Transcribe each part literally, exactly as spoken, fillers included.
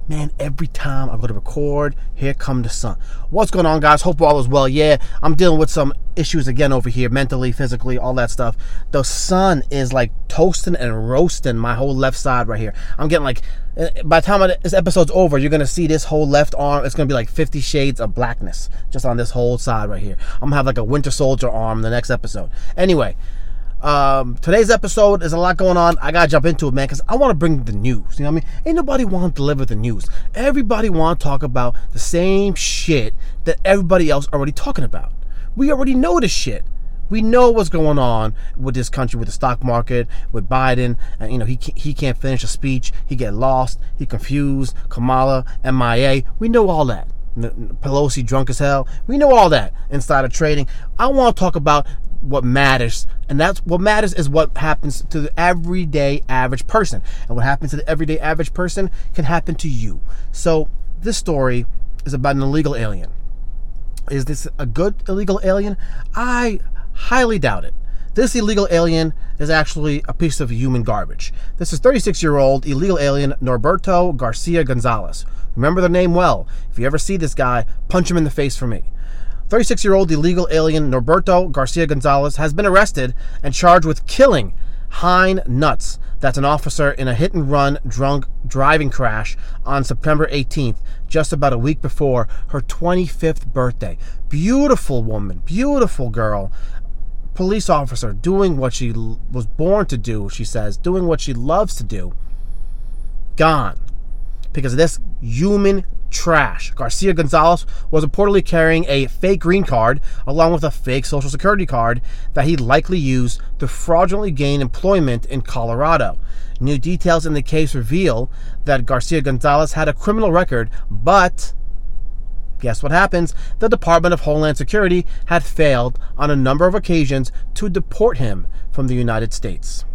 Man, every time I go to record, here come the sun. What's going on, guys? Hope all is well. Yeah, I'm dealing with some issues again over here, mentally, physically, all that stuff. The sun is like toasting and roasting my whole left side right here. I'm getting like, by the time this episode's over, you're going to see this whole left arm. It's going to be like fifty shades of blackness just on this whole side right here. I'm going to have like a Winter Soldier arm in the next episode. Anyway. Um, today's episode is a lot going on. I gotta jump into it, man, because I want to bring the news. You know what I mean? Ain't nobody want to deliver the news. Everybody want to talk about the same shit that everybody else already talking about. We already know this shit. We know what's going on with this country, with the stock market, with Biden, and you know he can't, he can't finish a speech. He get lost. He confused. Kamala, M I A. We know all that. Pelosi drunk as hell. We know all that. Insider trading. I want to talk about what matters, and that's what matters is what happens to the everyday average person, and what happens to the everyday average person can happen to you. So this story is about an illegal alien. Is this a good illegal alien? I highly doubt it. This illegal alien is actually a piece of human garbage. This is thirty-six-year-old illegal alien Norberto Garcia Gonzalez. Remember the name well. If you ever see this guy, punch him in the face for me. thirty-six-year-old illegal alien Norberto Garcia Gonzalez has been arrested and charged with killing Hein Nuts. That's an officer in a hit-and-run drunk driving crash on September eighteenth, just about a week before her twenty-fifth birthday. Beautiful woman, beautiful girl. Police officer doing what she was born to do, she says, doing what she loves to do. Gone because of this human trash. Garcia Gonzalez was reportedly carrying a fake green card along with a fake social security card that he likely used to fraudulently gain employment in Colorado. New details in the case reveal that Garcia Gonzalez had a criminal record, but guess what happens? The Department of Homeland Security had failed on a number of occasions to deport him from the United States.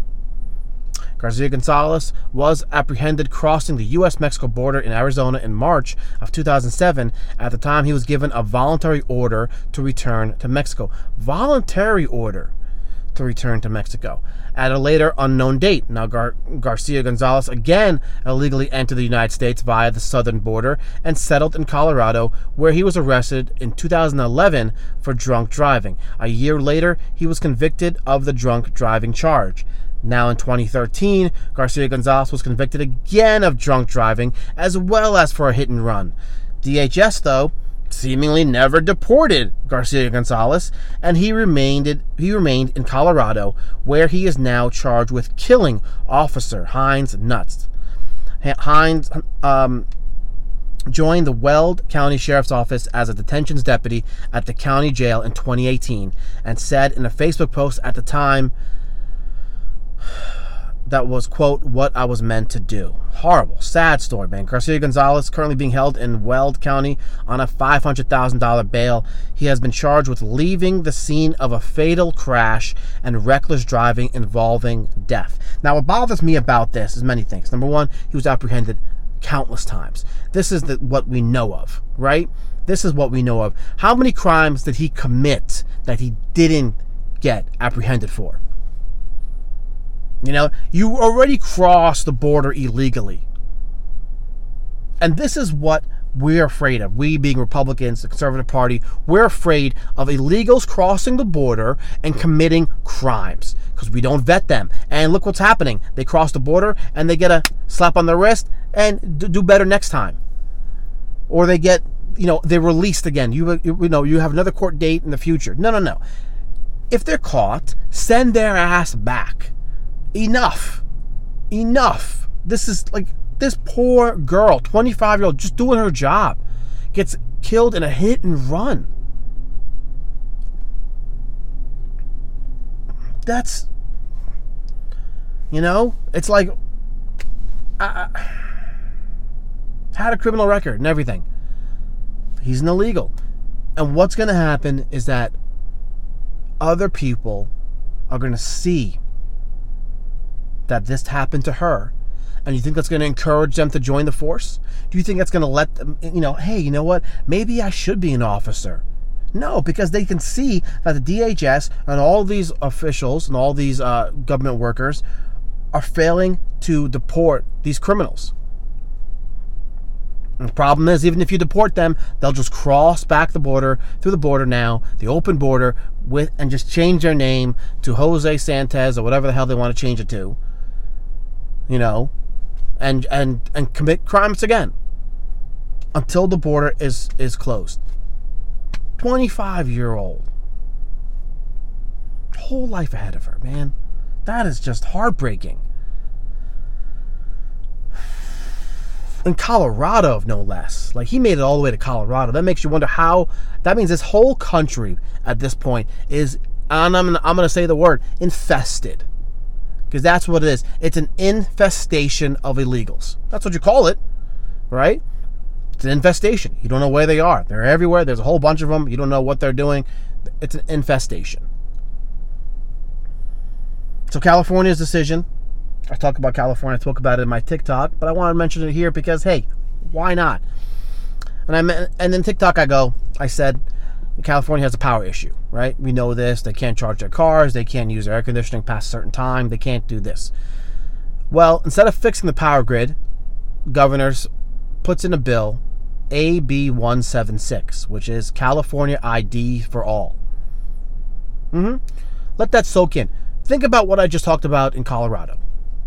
Garcia Gonzalez was apprehended crossing the U S Mexico border in Arizona in March of two thousand seven. At the time, he was given a voluntary order to return to Mexico. Voluntary order to return to Mexico at a later unknown date. Now, Gar- Garcia Gonzalez again illegally entered the United States via the southern border and settled in Colorado, where he was arrested in two thousand eleven for drunk driving. A year later, he was convicted of the drunk driving charge. Now in twenty thirteen, Garcia Gonzalez was convicted again of drunk driving as well as for a hit and run. D H S, though, seemingly never deported Garcia Gonzalez, and he remained he remained in Colorado, where he is now charged with killing Officer Hein Nuts. Hein um, joined the Weld County Sheriff's Office as a detentions deputy at the county jail in twenty eighteen, and said in a Facebook post at the time, that was, quote, what I was meant to do. Horrible, sad story, man. Garcia Gonzalez currently being held in Weld County on a five hundred thousand dollars bail. He has been charged with leaving the scene of a fatal crash and reckless driving involving death. Now, what bothers me about this is many things. Number one, he was apprehended countless times. This is the, what we know of, right? This is what we know of. How many crimes did he commit that he didn't get apprehended for? You know, you already crossed the border illegally. And this is what we're afraid of. We being Republicans, the Conservative Party, we're afraid of illegals crossing the border and committing crimes because we don't vet them. And look what's happening. They cross the border and they get a slap on their wrist and do better next time. Or they get, you know, they're released again. You, you know, you have another court date in the future. No, no, no. If they're caught, send their ass back. Enough. Enough. This is like, this poor girl, twenty-five-year-old, just doing her job, gets killed in a hit and run. That's, you know, it's like, I, I had a criminal record and everything. He's an illegal. And what's going to happen is that other people are going to see that this happened to her, and you think that's going to encourage them to join the force? Do you think that's going to let them, you know, hey, you know what, maybe I should be an officer? No, because they can see that the D H S and all these officials and all these uh, government workers are failing to deport these criminals. And the problem is, even if you deport them, they'll just cross back the border, through the border now, the open border, with and just change their name to Jose Santos or whatever the hell they want to change it to. You know, and and and commit crimes again until the border is is closed. twenty-five-year-old. Whole life ahead of her, man. That is just heartbreaking. In Colorado, no less. Like, he made it all the way to Colorado. That makes you wonder how. That means this whole country at this point is, and I'm, I'm going to say the word, infested. Because that's what it is. It's an infestation of illegals. That's what you call it, right? It's an infestation. You don't know where they are. They're everywhere. There's a whole bunch of them. You don't know what they're doing. It's an infestation. So California's decision, I talk about California, I talk about it in my TikTok, but I want to mention it here because, hey, why not? And I and in TikTok I go, I said, California has a power issue, right? We know this. They can't charge their cars. They can't use their air conditioning past a certain time. They can't do this. Well, instead of fixing the power grid, governors puts in a bill, A B one seventy-six, which is California I D for all. Mm-hmm. Let that soak in. Think about what I just talked about in Colorado.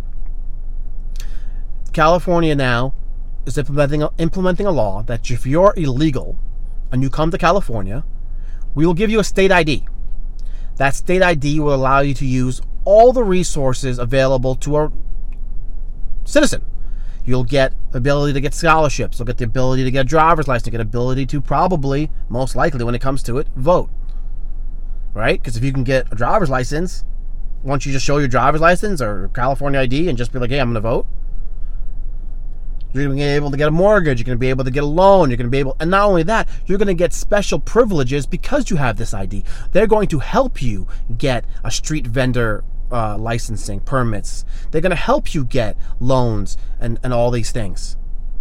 California now is implementing a, implementing a law that if you're illegal and you come to California, we will give you a state I D. That state I D will allow you to use all the resources available to a citizen. You'll get the ability to get scholarships. You'll get the ability to get a driver's license. You'll get the ability to probably, most likely when it comes to it, vote. Right? Because if you can get a driver's license, once you just show your driver's license or California I D and just be like, hey, I'm going to vote, you're going to be able to get a mortgage. You're going to be able to get a loan. You're going to be able, and not only that, you're going to get special privileges because you have this I D. They're going to help you get a street vendor uh, licensing, permits. They're going to help you get loans and, and all these things.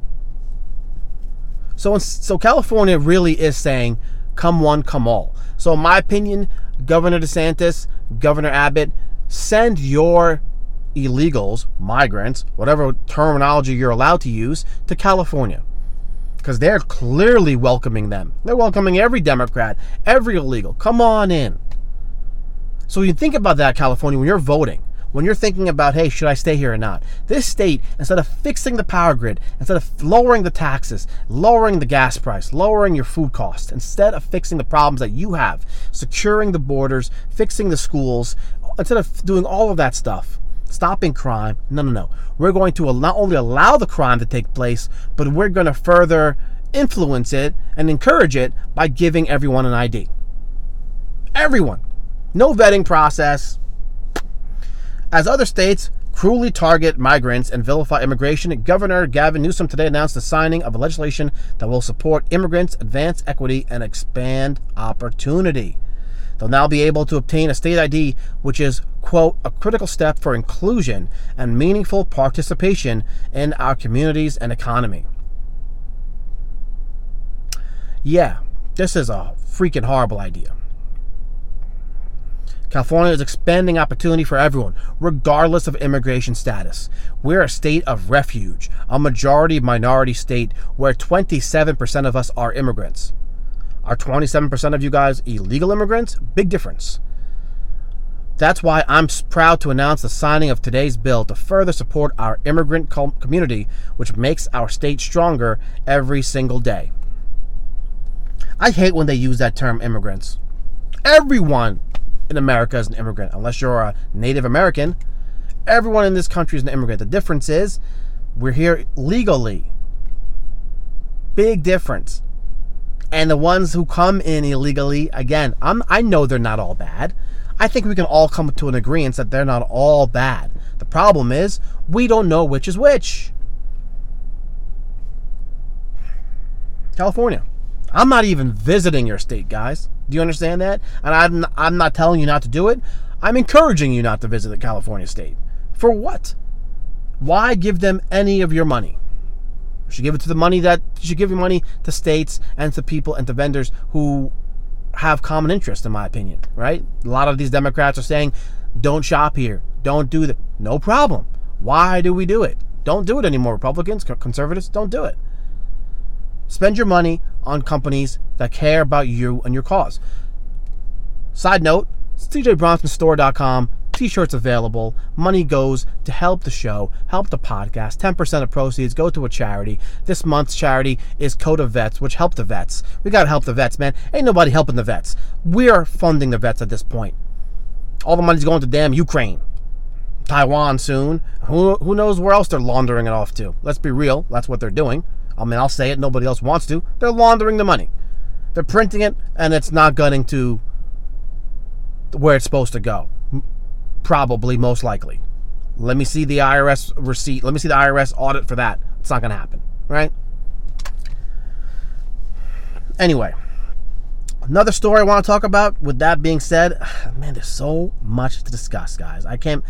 So, so California really is saying, come one, come all. So in my opinion, Governor DeSantis, Governor Abbott, send your illegals, migrants, whatever terminology you're allowed to use, to California. Because they're clearly welcoming them. They're welcoming every Democrat, every illegal. Come on in. So you think about that, California, when you're voting, when you're thinking about, hey, should I stay here or not? This state, instead of fixing the power grid, instead of lowering the taxes, lowering the gas price, lowering your food costs, instead of fixing the problems that you have, securing the borders, fixing the schools, instead of doing all of that stuff, stopping crime, no, no, no. We're going to not only allow the crime to take place, but we're going to further influence it and encourage it by giving everyone an I D. Everyone. No vetting process. As other states cruelly target migrants and vilify immigration, Governor Gavin Newsom today announced the signing of a legislation that will support immigrants, advance equity, and expand opportunity. They'll now be able to obtain a state I D, which is, quote, a critical step for inclusion and meaningful participation in our communities and economy. Yeah, this is a freaking horrible idea. California is expanding opportunity for everyone, regardless of immigration status. We're a state of refuge, a majority-minority state where twenty-seven percent of us are immigrants. Are twenty-seven percent of you guys illegal immigrants? Big difference. That's why I'm proud to announce the signing of today's bill to further support our immigrant community, which makes our state stronger every single day. I hate when they use that term immigrants. Everyone in America is an immigrant, unless you're a Native American. Everyone in this country is an immigrant. The difference is we're here legally. Big difference. And the ones who come in illegally, again, I'm, I know they're not all bad. I think we can all come to an agreement that they're not all bad. The problem is we don't know which is which. California. I'm not even visiting your state, guys. Do you understand that? And I'm not, I'm not telling you not to do it. I'm encouraging you not to visit the California state. For what? Why give them any of your money? You should give it to the money that you should give your money to states and to people and to vendors who have common interest, in my opinion, right? A lot of these Democrats are saying, don't shop here. Don't do that. No problem. Why do we do it? Don't do it anymore. Republicans, conservatives, don't do it. Spend your money on companies that care about you and your cause. Side note, it's T J Bronson Store dot com. T-shirts available. Money goes to help the show, help the podcast. ten percent of proceeds go to a charity. This month's charity is Coda Vets, which help the vets. We got to help the vets, man. Ain't nobody helping the vets. We're funding the vets at this point. All the money's going to damn Ukraine. Taiwan soon. Who, who knows where else they're laundering it off to? Let's be real. That's what they're doing. I mean, I'll say it. Nobody else wants to. They're laundering the money. They're printing it, and it's not getting to where it's supposed to go. Probably, most likely. Let me see the I R S receipt. Let me see the I R S audit for that. It's not going to happen, right? Anyway, another story I want to talk about. With that being said, man, there's so much to discuss, guys. I can't.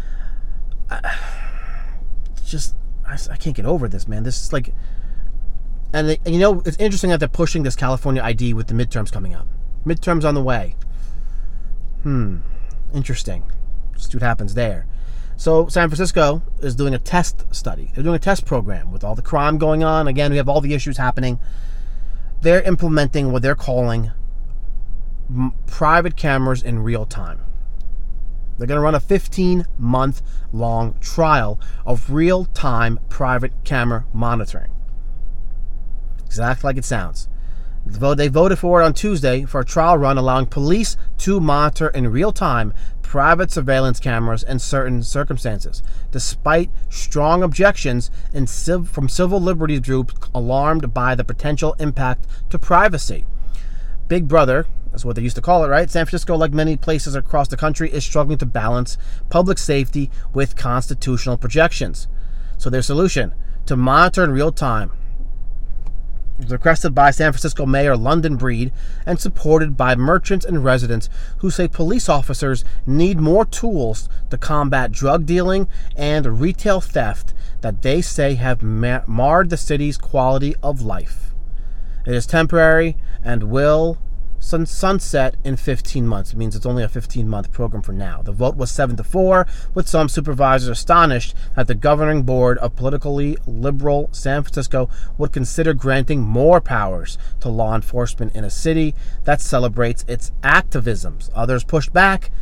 I, just, I, I can't get over this, man. This is like, and, and you know, it's interesting that they're pushing this California I D with the midterms coming up. Midterms on the way. Hmm. Interesting. See what happens there. So San Francisco is doing a test study. They're doing a test program with all the crime going on. Again, we have all the issues happening. They're implementing what they're calling m- private cameras in real time. They're going to run a fifteen-month long trial of real-time private camera monitoring. Exactly like it sounds. They voted for it on Tuesday for a trial run allowing police to monitor in real time private surveillance cameras in certain circumstances, despite strong objections in civ- from civil liberties groups alarmed by the potential impact to privacy. Big Brother, that's what they used to call it, right? San Francisco, like many places across the country, is struggling to balance public safety with constitutional projections. So their solution, to monitor in real time, requested by San Francisco Mayor London Breed and supported by merchants and residents who say police officers need more tools to combat drug dealing and retail theft that they say have ma- marred the city's quality of life. It is temporary and will sun- sunset in fifteen months. It means it's only a fifteen-month program for now. The vote was seven to four, with some supervisors astonished that the governing board of politically liberal San Francisco would consider granting more powers to law enforcement in a city that celebrates its activisms. Others pushed back,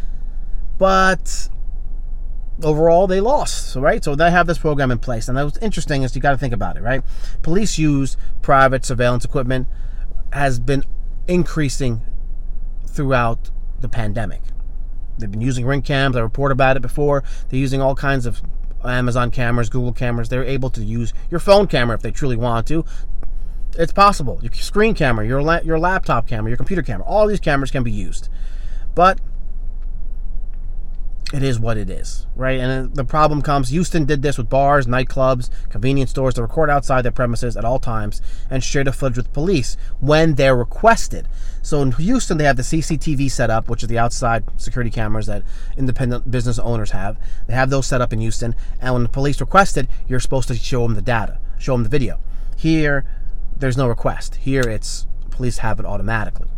but overall they lost. So, right? So they have this program in place. And what's interesting is you got to think about it, right? Police use private surveillance equipment has been increasing throughout the pandemic. They've been using ring cams. I reported about it before. They're using all kinds of Amazon cameras, Google cameras. They're able to use your phone camera if they truly want to. It's possible. Your screen camera, your la- your laptop camera, your computer camera. All these cameras can be used. But it is what it is, right? And the problem comes, Houston did this with bars, nightclubs, convenience stores to record outside their premises at all times and share the footage with police when they're requested. So in Houston, they have the C C T V set up, which is the outside security cameras that independent business owners have. They have those set up in Houston. And when the police requested, you're supposed to show them the data, show them the video. Here, there's no request. Here, it's police have it automatically,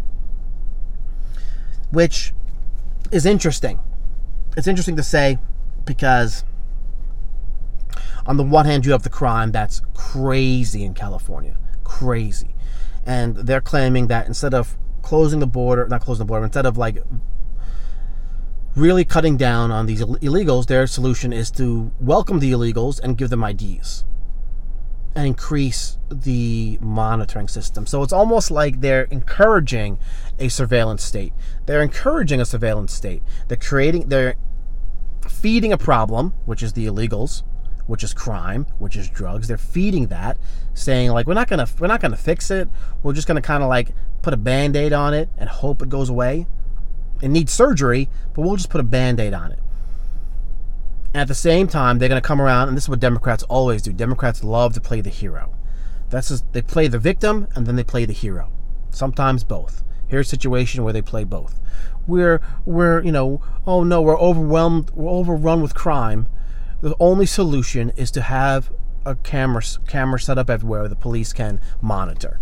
which is interesting. It's interesting to say because on the one hand, you have the crime that's crazy in California. Crazy. And they're claiming that instead of closing the border, not closing the border, instead of like really cutting down on these illegals, their solution is to welcome the illegals and give them I Ds and increase the monitoring system. So it's almost like they're encouraging a surveillance state. They're encouraging a surveillance state. They're creating, they're feeding a problem, which is the illegals, which is crime, which is drugs. They're feeding that, saying like, we're not gonna, we're not gonna fix it. We're just gonna kind of like put a Band-Aid on it and hope it goes away. It needs surgery, but we'll just put a Band-Aid on it. And at the same time, they're going to come around, and this is what Democrats always do. Democrats love to play the hero. That's just, they play the victim, and then they play the hero. Sometimes both. Here's a situation where they play both. We're, we're, you know, oh no, we're overwhelmed, we're overrun with crime. The only solution is to have a camera, camera set up everywhere the police can monitor.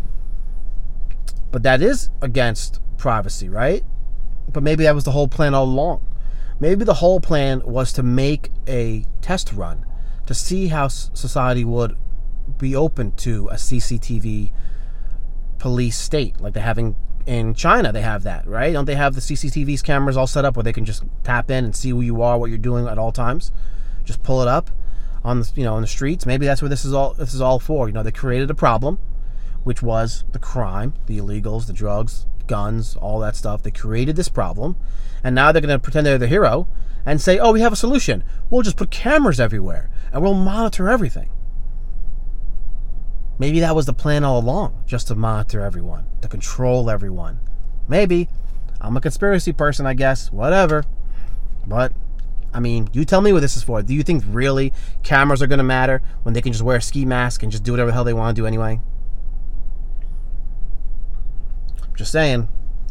But that is against privacy, right? But maybe that was the whole plan all along. Maybe the whole plan was to make a test run to see how society would be open to a C C T V police state like they have in, in China. They have that, right? Don't they have the C C T V cameras all set up where they can just tap in and see who you are, what you're doing at all times? Just pull it up on the, you know, on the streets. Maybe that's what this is all this is all for. You know, they created a problem, which was the crime, the illegals, the drugs, guns, all that stuff. They created this problem, and now they're going to pretend they're the hero and say, oh, we have a solution. We'll just put cameras everywhere, and we'll monitor everything. Maybe that was the plan all along, just to monitor everyone, to control everyone. Maybe. I'm a conspiracy person, I guess. Whatever. But, I mean, you tell me what this is for. Do you think really cameras are going to matter when they can just wear a ski mask and just do whatever the hell they want to do anyway? Just saying.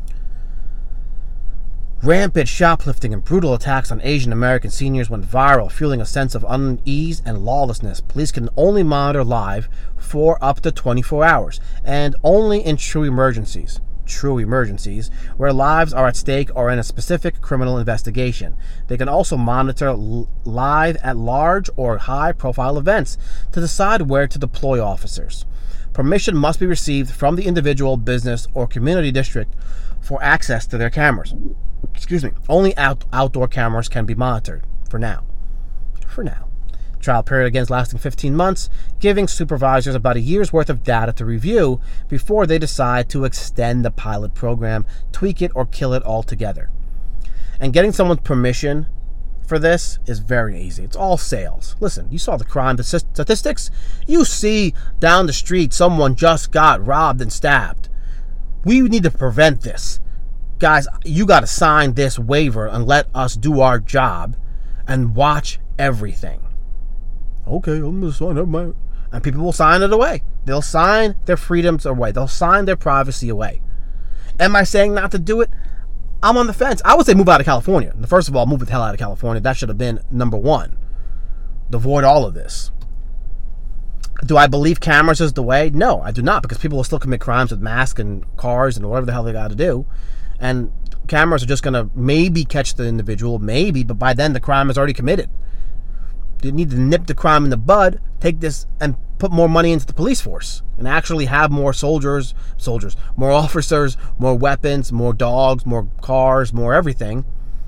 Rampant shoplifting and brutal attacks on Asian American seniors went viral, fueling a sense of unease and lawlessness. Police can only monitor live for up to twenty-four hours, and only in true emergencies. True emergencies, where lives are at stake or in a specific criminal investigation. They can also monitor l- live at large or high-profile events to decide where to deploy officers. Permission must be received from the individual, business, or community district for access to their cameras. Excuse me. Only out- outdoor cameras can be monitored, for now. For now. Trial period again is lasting fifteen months, giving supervisors about a year's worth of data to review before they decide to extend the pilot program, tweak it, or kill it altogether. And getting someone's permission for this is very easy. It's all sales. Listen, you saw the crime statistics. You see down the street someone just got robbed and stabbed. We need to prevent this. Guys, you got to sign this waiver and let us do our job and watch everything. Okay, I'm going to sign up my... And people will sign it away. They'll sign their freedoms away. They'll sign their privacy away. Am I saying not to do it? I'm on the fence. I would say move out of California. First of all, move the hell out of California. That should have been number one. Avoid all of this. Do I believe cameras is the way? No, I do not, because people will still commit crimes with masks and cars and whatever the hell they got to do. And cameras are just going to maybe catch the individual, maybe, but by then the crime is already committed. You need to nip the crime in the bud, take this and put more money into the police force and actually have more soldiers, soldiers, more officers, more weapons, more dogs, more cars, more everything,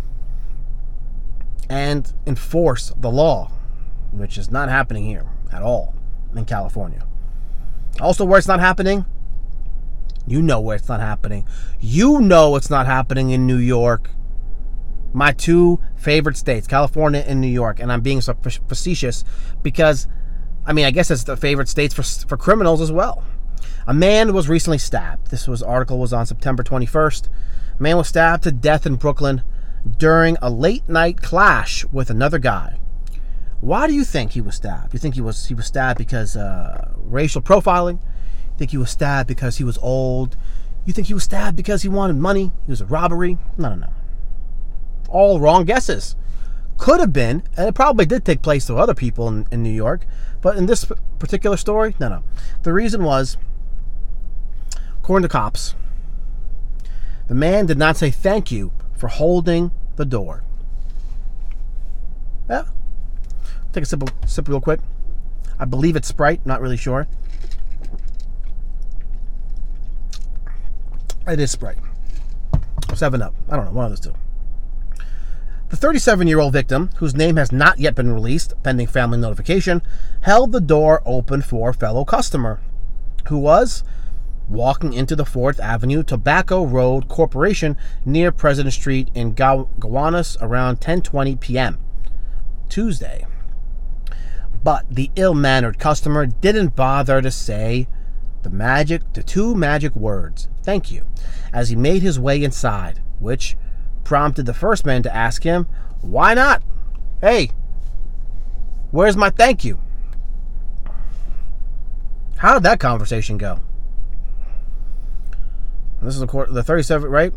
and enforce the law, which is not happening here at all in California. Also, where it's not happening, you know where it's not happening. You know it's not happening in New York. My two favorite states, California and New York. And I'm being so facetious because, I mean, I guess it's the favorite states for for criminals as well. A man was recently stabbed. This was article was on September twenty-first. A man was stabbed to death in Brooklyn during a late night clash with another guy. Why do you think he was stabbed? You think he was he was stabbed because uh, racial profiling? You think he was stabbed because he was old? You think he was stabbed because he wanted money? It was a robbery? No, no, no. All wrong guesses. Could have been, and it probably did take place to other people in, in New York, but in this particular story, no, no. The reason was, according to cops, the man did not say thank you for holding the door. Yeah. Take a sip, sip real quick. I believe it's Sprite, not really sure. It is Sprite. seven up. I don't know, one of those two. The thirty-seven-year-old victim, whose name has not yet been released, pending family notification, held the door open for a fellow customer, who was walking into the fourth Avenue Tobacco Road Corporation near President Street in Gow- Gowanus around ten twenty p.m. Tuesday. But the ill-mannered customer didn't bother to say the magic, the two magic words, thank you, as he made his way inside, which prompted the first man to ask him, why not? Hey, where's my thank you? How did that conversation go? This is the thirty-seven, right?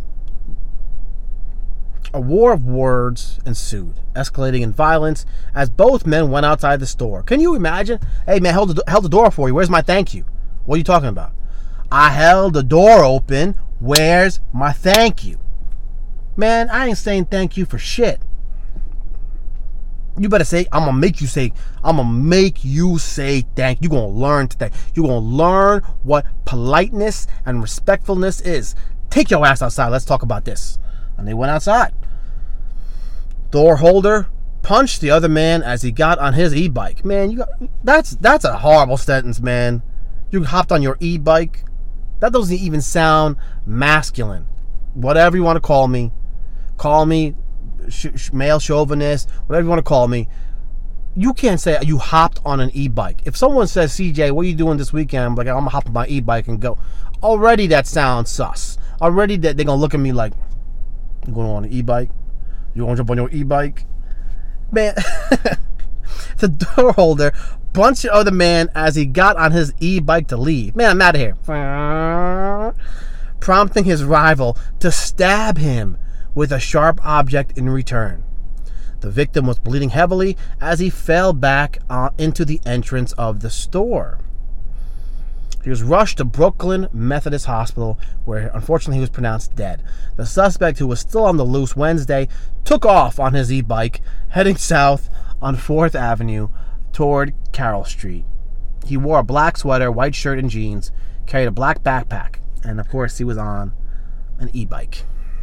A war of words ensued, escalating in violence as both men went outside the store. Can you imagine? Hey, man, held the, held the door for you. Where's my thank you? What are you talking about? I held the door open. Where's my thank you? Man, I ain't saying thank you for shit. You better say, I'm gonna make you say, I'm gonna make you say thank you. You're gonna learn today. You're gonna learn what politeness and respectfulness is. Take your ass outside. Let's talk about this. And they went outside. Door holder punched the other man as he got on his e-bike. Man, you got, that's that's a horrible sentence, man. You hopped on your e-bike. That doesn't even sound masculine. Whatever you want to call me. Call me sh- sh- male chauvinist, whatever you want to call me. You can't say you hopped on an e-bike. If someone says, C J, what are you doing this weekend? I'm like, I'm going to hop on my e-bike and go. Already that sounds sus. Already that they're going to look at me like, you going on an e-bike? You going to jump on your e-bike? Man, the door holder punched the other man as he got on his e-bike to leave. Man, I'm out of here. Prompting his rival to stab him with a sharp object in return. The victim was bleeding heavily as he fell back uh, into the entrance of the store. He was rushed to Brooklyn Methodist Hospital, where unfortunately he was pronounced dead. The suspect, who was still on the loose Wednesday, took off on his e-bike, heading south on fourth Avenue toward Carroll Street. He wore a black sweater, white shirt, and jeans, carried a black backpack, and of course he was on an e-bike.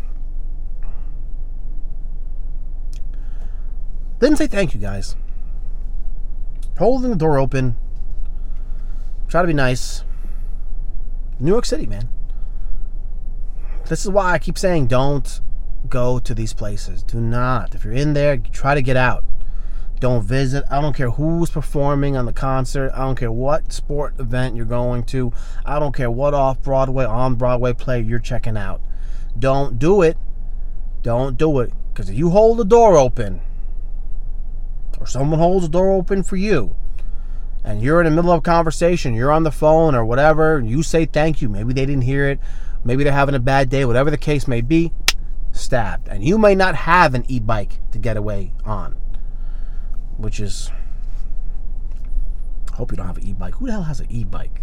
Didn't say thank you, guys. Holding the door open. Try to be nice. New York City, man. This is why I keep saying don't go to these places. Do not. If you're in there, try to get out. Don't visit. I don't care who's performing on the concert. I don't care what sport event you're going to. I don't care what off-Broadway, on-Broadway play you're checking out. Don't do it. Don't do it. Because if you hold the door open, or someone holds the door open for you, and you're in the middle of a conversation, you're on the phone or whatever, and you say thank you, maybe they didn't hear it, maybe they're having a bad day, whatever the case may be, stabbed. And you may not have an e-bike to get away on, which is, I hope you don't have an e-bike. Who the hell has an e-bike?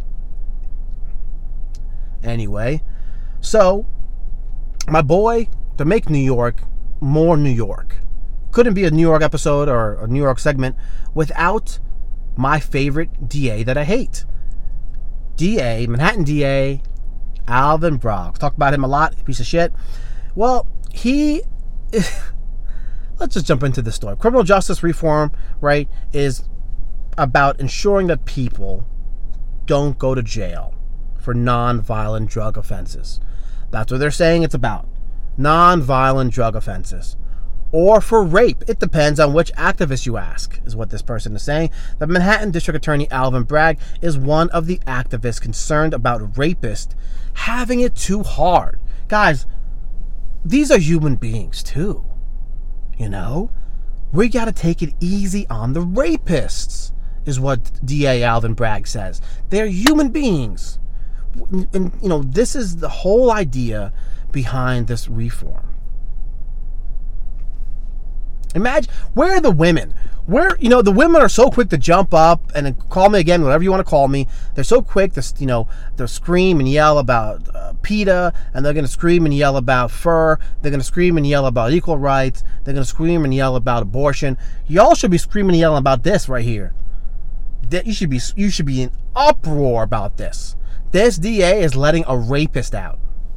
Anyway, so my boy, to make New York more New York, couldn't be a New York episode or a New York segment without my favorite D A that I hate. D A, Manhattan D A, Alvin Bragg. Talked about him a lot, piece of shit. Well, he... Let's just jump into the story. Criminal justice reform, right, is about ensuring that people don't go to jail for non-violent drug offenses. That's what they're saying it's about. Non-violent drug offenses. Or for rape. It depends on which activist you ask, is what this person is saying. The Manhattan District Attorney Alvin Bragg is one of the activists concerned about rapists having it too hard. Guys, these are human beings too. You know? We gotta take it easy on the rapists, is what D A Alvin Bragg says. They're human beings. And, you know, this is the whole idea behind this reform. Imagine, where are the women? Where, you know, the women are so quick to jump up and call me again, whatever you want to call me. They're so quick to, you know, they'll scream and yell about uh, PETA, and they're going to scream and yell about fur. They're going to scream and yell about equal rights. They're going to scream and yell about abortion. Y'all should be screaming and yelling about this right here. That you should be, you should be in uproar about this. This D A is letting a rapist out.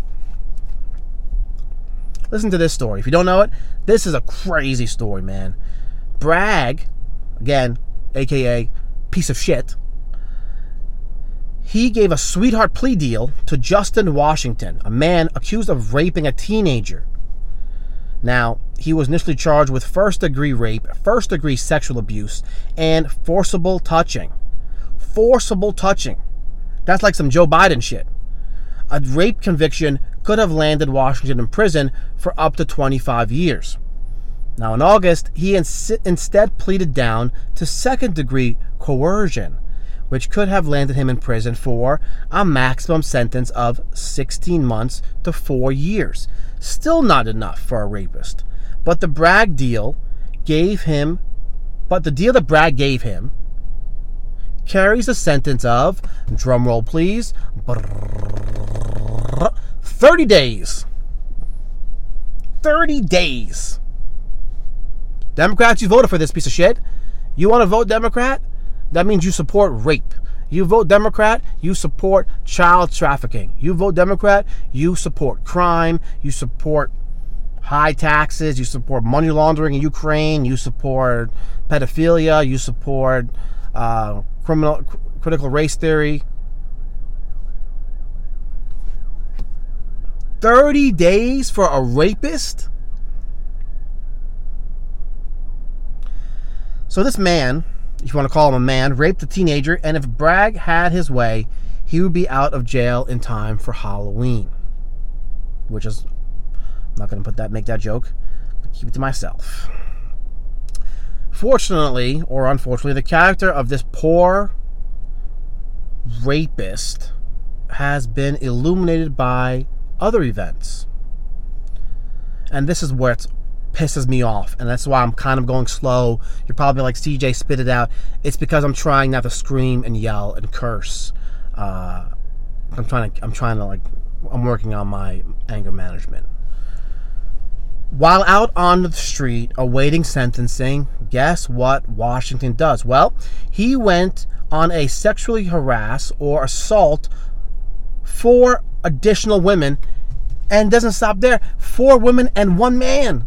Listen to this story. If you don't know it, this is a crazy story, man. Bragg, again, a k a piece of shit, he gave a sweetheart plea deal to Justin Washington, a man accused of raping a teenager. Now, he was initially charged with first-degree rape, first-degree sexual abuse, and forcible touching. Forcible touching. That's like some Joe Biden shit. A rape conviction could have landed Washington in prison for up to twenty-five years. Now, in August, he ins- instead pleaded down to second-degree coercion, which could have landed him in prison for a maximum sentence of sixteen months to four years. Still not enough for a rapist. But the Bragg deal gave him, but the deal that Bragg gave him carries a sentence of, drumroll please, thirty days. thirty days. Democrats, you voted for this piece of shit. You want to vote Democrat? That means you support rape. You vote Democrat, you support child trafficking. You vote Democrat, you support crime. You support high taxes. You support money laundering in Ukraine. You support pedophilia. You support uh, criminal critical race theory. thirty days for a rapist? So this man, if you want to call him a man, raped a teenager, and if Bragg had his way, he would be out of jail in time for Halloween. Which is, I'm not going to put that, make that joke. I'll keep it to myself. Fortunately, or unfortunately, the character of this poor rapist has been illuminated by other events. And this is where it pisses me off, and that's why I'm kind of going slow. You're probably like, C J, spit it out. It's because I'm trying not to scream and yell and curse. Uh, I'm trying to, I'm trying to like, I'm working on my anger management. While out on the street awaiting sentencing, guess what Washington does? Well, he went on a sexually harass or assault four additional women, and doesn't stop there. Four women and one man.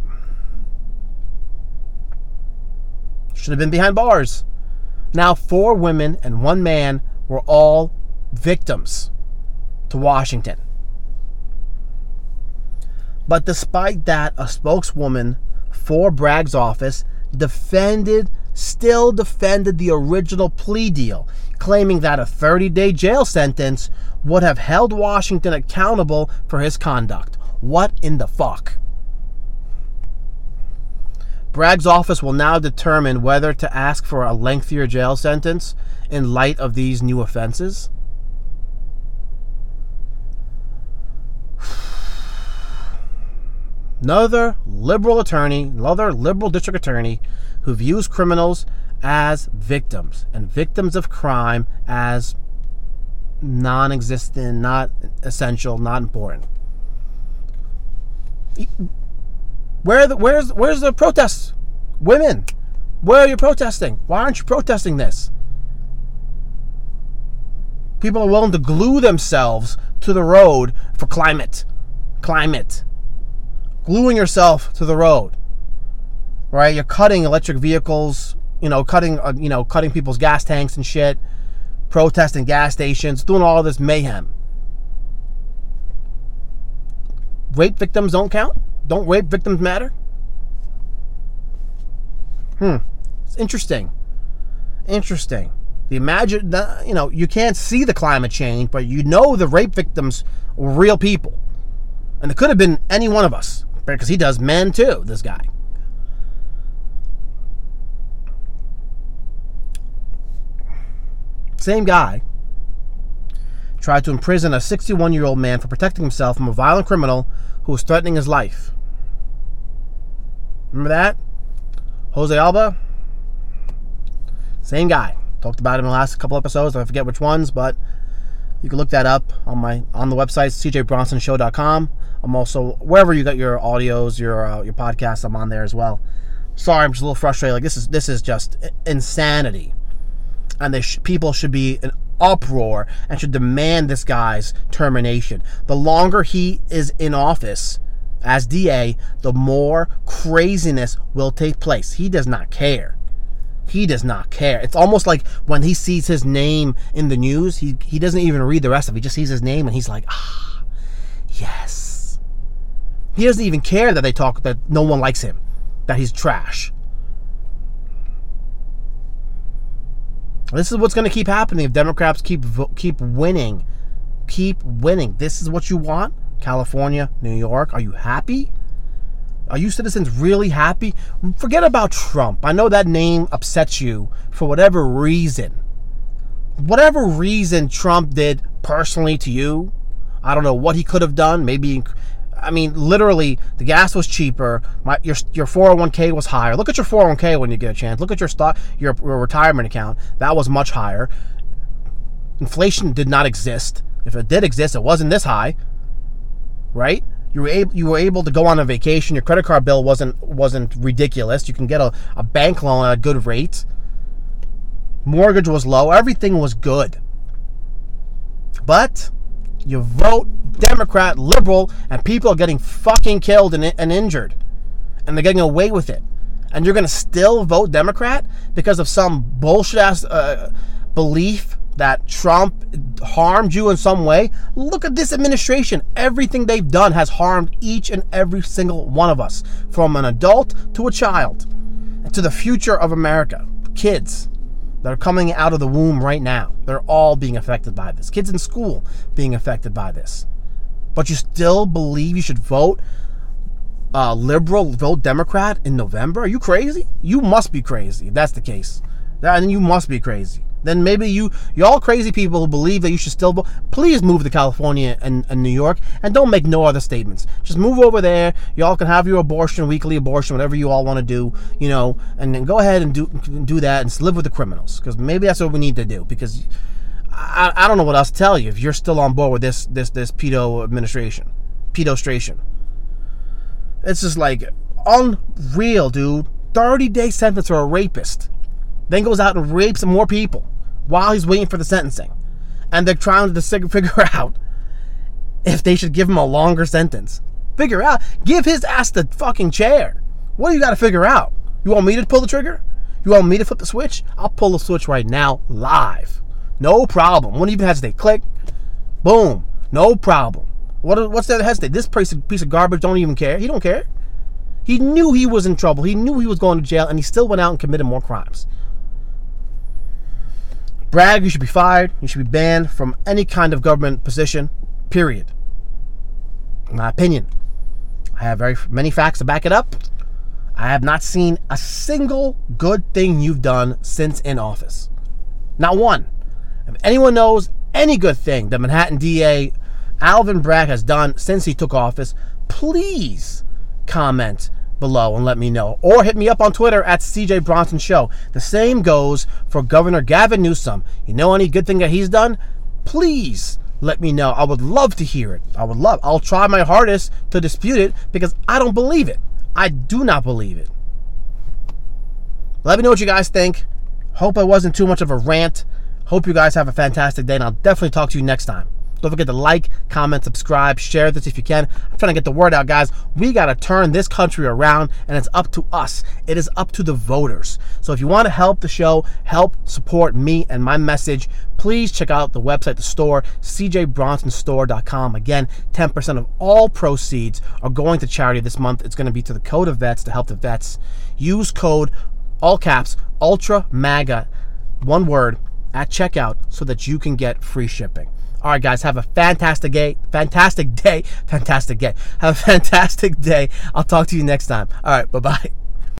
Should have been behind bars. Now four women and one man were all victims to Washington. But despite that, a spokeswoman for Bragg's office defended, still defended the original plea deal, claiming that a thirty-day jail sentence would have held Washington accountable for his conduct. What in the fuck? Bragg's office will now determine whether to ask for a lengthier jail sentence in light of these new offenses. Another liberal attorney, another liberal district attorney who views criminals as victims and victims of crime as non-existent, not essential, not important. Where are the, where's where's the protests? Women, where are you protesting? Why aren't you protesting this? People are willing to glue themselves to the road for climate. Climate. Gluing yourself to the road. Right? You're cutting electric vehicles, you know, cutting uh, you know, cutting people's gas tanks and shit, protesting gas stations, doing all this mayhem. Rape victims don't count? Don't rape victims matter? Hmm. It's interesting. Interesting. The imagine, you know, you can't see the climate change, but you know the rape victims were real people. And it could have been any one of us, because he does men too, this guy. Same guy tried to imprison a sixty-one-year-old man for protecting himself from a violent criminal who was threatening his life. Remember that? Jose Alba? Same guy. Talked about him in the last couple episodes. I forget which ones, but you can look that up on my on the website, c j bronson show dot com. I'm also, wherever you got your audios, your uh, your podcasts, I'm on there as well. Sorry, I'm just a little frustrated. Like, this is this is just insanity. And they sh- people should be in uproar and should demand this guy's termination. The longer he is in office as D A, the more craziness will take place. He does not care. He does not care. It's almost like when he sees his name in the news, he, he doesn't even read the rest of it. He just sees his name and he's like, ah, yes. He doesn't even care that they talk, that no one likes him, that he's trash. This is what's going to keep happening if Democrats keep keep winning. Keep winning. This is what you want? California, New York, are you happy? Are you citizens really happy? Forget about Trump. I know that name upsets you for whatever reason. Whatever reason Trump did personally to you, I don't know what he could have done. Maybe, I mean, literally, the gas was cheaper. My, your your four oh one k was higher. Look at your four oh one k when you get a chance. Look at your stock, your, your retirement account. That was much higher. Inflation did not exist. If it did exist, it wasn't this high. Right? You were able you were able to go on a vacation. Your credit card bill wasn't wasn't ridiculous. You can get a, a bank loan at a good rate. Mortgage was low. Everything was good. But you vote Democrat, liberal, and people are getting fucking killed and, and injured. And they're getting away with it. And you're going to still vote Democrat because of some bullshit-ass uh, belief that Trump harmed you in some way? Look at this administration. Everything they've done has harmed each and every single one of us. From an adult to a child. And to the future of America. Kids that are coming out of the womb right now. They're all being affected by this. Kids in school being affected by this. But you still believe you should vote uh, liberal, vote Democrat in November? Are you crazy? You must be crazy if that's the case. Then you must be crazy. Then maybe you, you all crazy people who believe that you should still vote, please move to California and, and New York and don't make no other statements. Just move over there. Y'all can have your abortion, weekly abortion, whatever you all want to do, you know, and then go ahead and do do that and live with the criminals. Because maybe that's what we need to do. Because I, I don't know what else to tell you if you're still on board with this this this pedo administration, pedostration. It's just like unreal, dude. thirty-day sentence for a rapist. Then goes out and rapes more people while he's waiting for the sentencing. And they're trying to figure out if they should give him a longer sentence. Figure out. Give his ass the fucking chair. What do you got to figure out? You want me to pull the trigger? You want me to flip the switch? I'll pull the switch right now live. No problem. Wouldn't even hesitate. Click. Boom. No problem. What, what's there to hesitate? This piece of, piece of garbage don't even care. He don't care. He knew he was in trouble. He knew he was going to jail, and he still went out and committed more crimes. Bragg, you should be fired. You should be banned from any kind of government position, period. In my opinion. I have very many facts to back it up. I have not seen a single good thing you've done since in office. Not one. If anyone knows any good thing that Manhattan D A Alvin Bragg has done since he took office, please comment below and let me know. Or hit me up on Twitter at C J Bronson Show. The same goes for Governor Gavin Newsom. You know any good thing that he's done? Please let me know. I would love to hear it. I would love. I'll try my hardest to dispute it because I don't believe it. I do not believe it. Let me know what you guys think. Hope I wasn't too much of a rant. Hope you guys have a fantastic day, and I'll definitely talk to you next time. Don't forget to like, comment, subscribe, share this if you can. I'm trying to get the word out, guys. We got to turn this country around, and it's up to us. It is up to the voters. So if you want to help the show, help support me and my message, please check out the website, the store, c j bronson store dot com. Again, ten percent of all proceeds are going to charity this month. It's going to be to the Code of Vets to help the vets. Use code, all caps, Ultra MAGA, one word, at checkout so that you can get free shipping. All right, guys, have a fantastic day. Fantastic day. Fantastic day. Have a fantastic day. I'll talk to you next time. All right, bye-bye.